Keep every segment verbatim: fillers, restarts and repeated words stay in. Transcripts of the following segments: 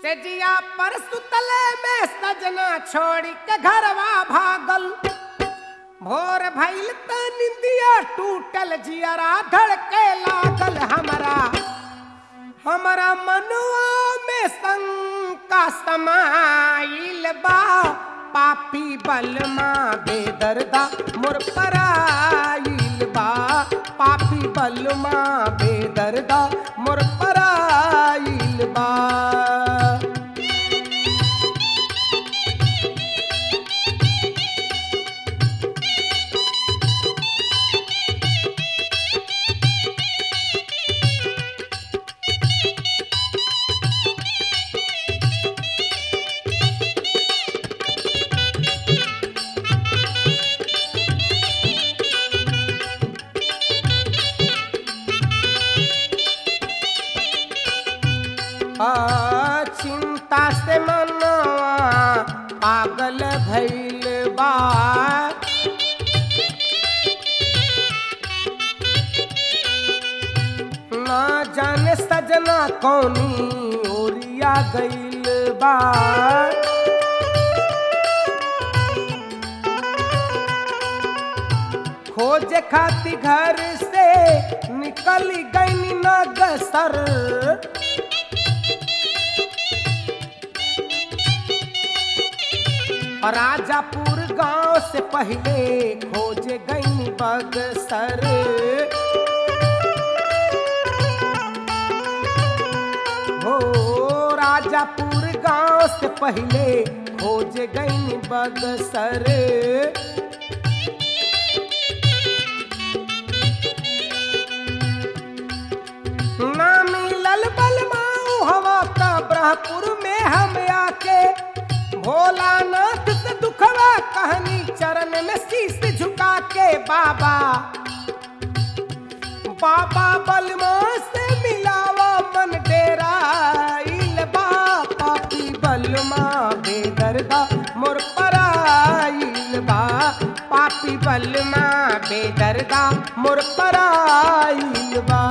सेजिया पर सुतले में सजना छोड़ के घरवा भागल। भोर भइल त निंदिया टूटल जियरा धड़के लागल। हमरा हमरा मनुआ में शंका समाइल बा। पापी बलमा बेदर्दा मोर पराइल बा। पापी बलमा बेदर्दा मोर पराइल बा। आ, चिंता से मनवा पागल भइल बा। ना जाने सजना कौनी ओरिया गइल बा। खोजे खाती घर से निकल गई नगसर। राजापुर गांव से पहले खोजे गई बगसर। हो राजापुर गांव से पहले खोजे गई बगसर। ना मिलल बलमाऊ हवा का ब्रह्मपुर में हम आके। भोलानाथ से दुखवा कहनी चरण में शीश झुका के। बाबा बाबा बलमा से मिलावा मन डेराइल बा। पापी बलमा बेदर्दा मोर पराइल बा। पापी बलमा बेदर्दा मोर पराइल बा।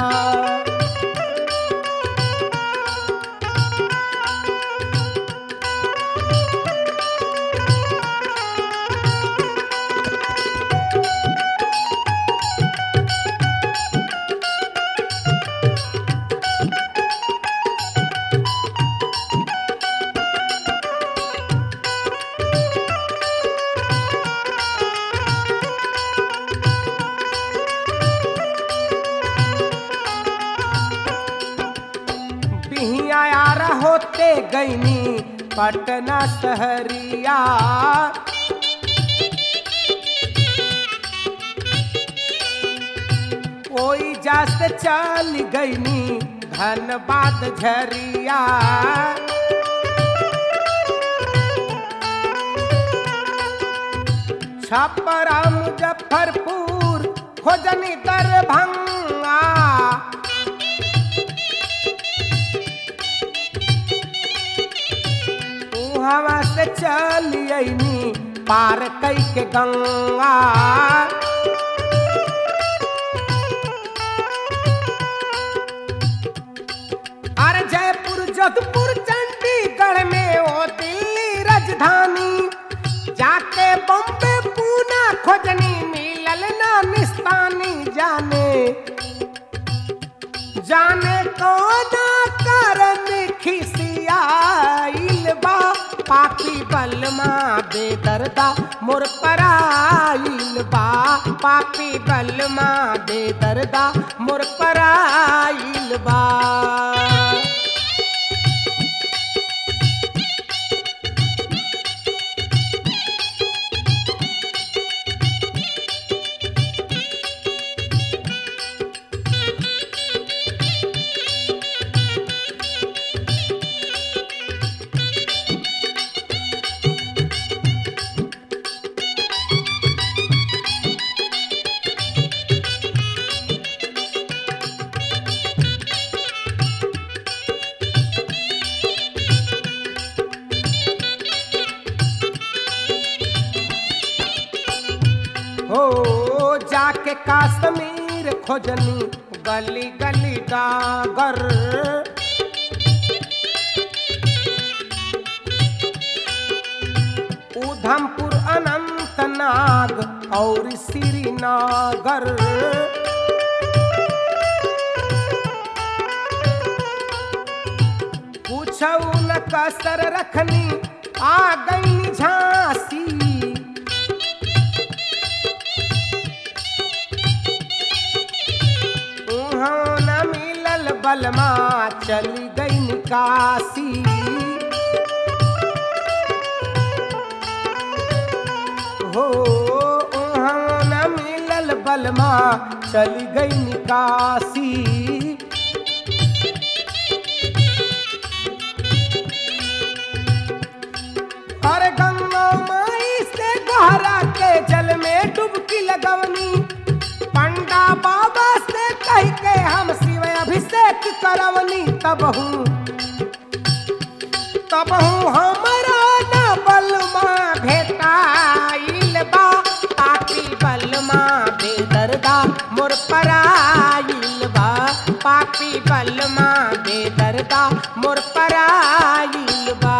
होते गईनी पटना शहरिया। कोई जास चल गईनी धनबाद झरिया। छपरा मुजफ्फरपुर खोजनी दरभंगा। हवा से चलियनी पार कई के गंगा। अरे जयपुर जोधपुर चंडीगढ़ में ओ दिल्ली राजधानी। जाके बम्बे पूना खोजनी मिलल ना निस्तानी। जाने जाने कौन कारण खिसियाइल बा। पापी बलमा बेदर्दा मोर पराइल बा। पापी बलमा बेदर्दा मोर पराइल बा। हो जाके कश्मीर खोजनी गली गली डागर। ब्रह्मपुर अनंतनाग और श्रीनगर। पूछऊ न कसर रखनी आ गई झांसी। उहाँ न मिलल बलमा चली गई निकासी। हो उहाँ न मिलल बलमा चली गई निकासी। और गंगा माई से गहरा के जल में डुबकी लगवनी। पंडा बाबा से कह के हम शिव अभिषेक करवनी। तब हूँ तब हूँ हमारा न बलमा भेटाइल बा। पापी बलमा बेदर्दा मोर पराइल बा। पापी बलमा बेदर्दा मोर पराइल बा।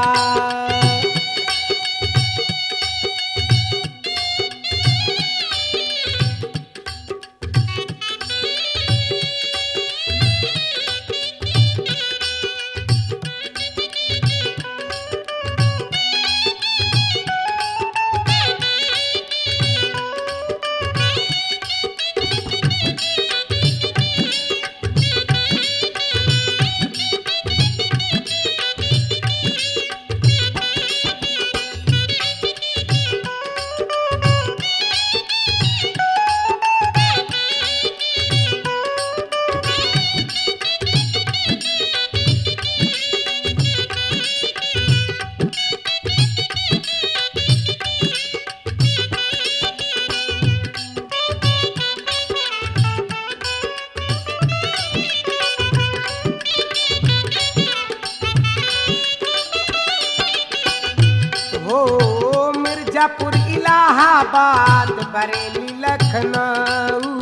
मिर्जापुर इलाहाबाद बरेली लखनऊ।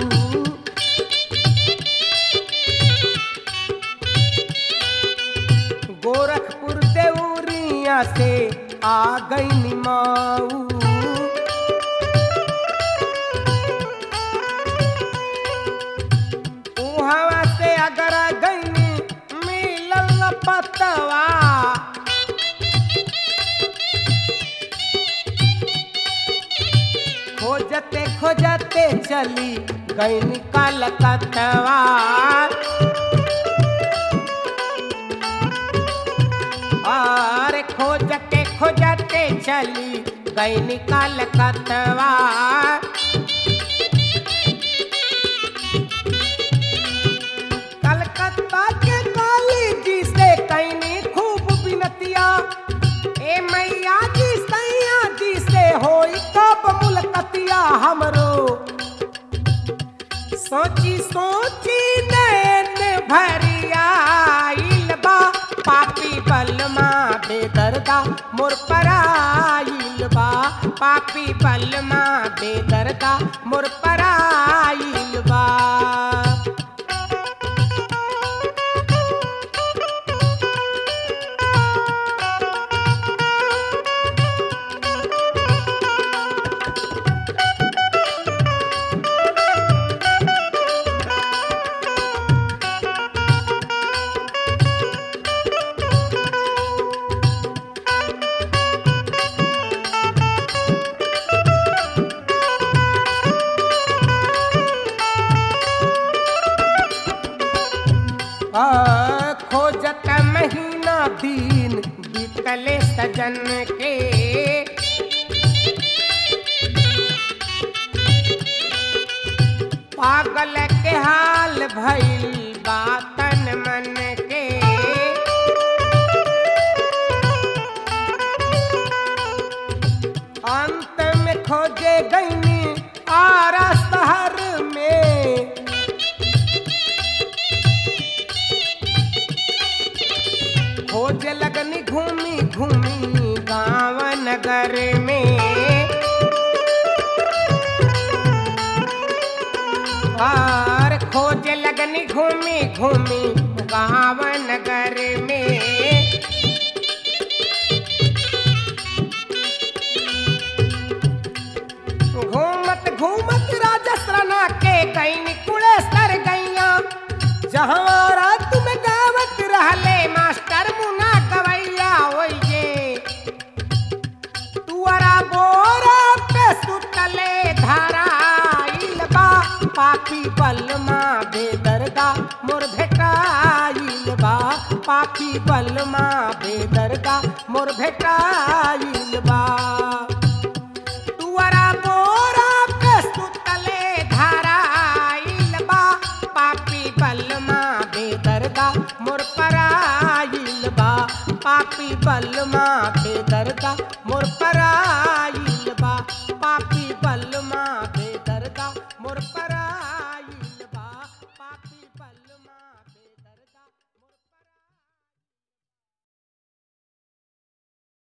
गोरखपुर देवरिया से आ गई निमाऊ। उहाँ से अगर गई मिलल पतवा। खोजते खोजते चली गई निकाल कतवा। और खोजते खोजते चली गई निकाल कतवा। कलकत्ता के काली जी से कईनी खूब बिनतिया। ए मैया जी सैया जी से होई कब मुलकतिया हमरो। सोची सोची नैन भरियाइल बा। पापी बलमा बेदर्दा मोर पराइल बा। पापी बलमा बेदर्दा मोर पराइल बा। खोजत महीना दिन बीतले सजन के। पागल के हाल भइल बातन मन के। अंत में खोजे गईनी आरा शहर में। खोज लगनी घूमी घूमी गाँव नगर में। और खोज लगनी घूमी घूमी गाँव नगर में। पापी बलमा बेदर्दा मोर भेटाइल बा तुअरा मोरा पे सुतले धराइल बा पापी बलमा बेदर्दा मोर पराइल बा पापी बलमा बेदर्दा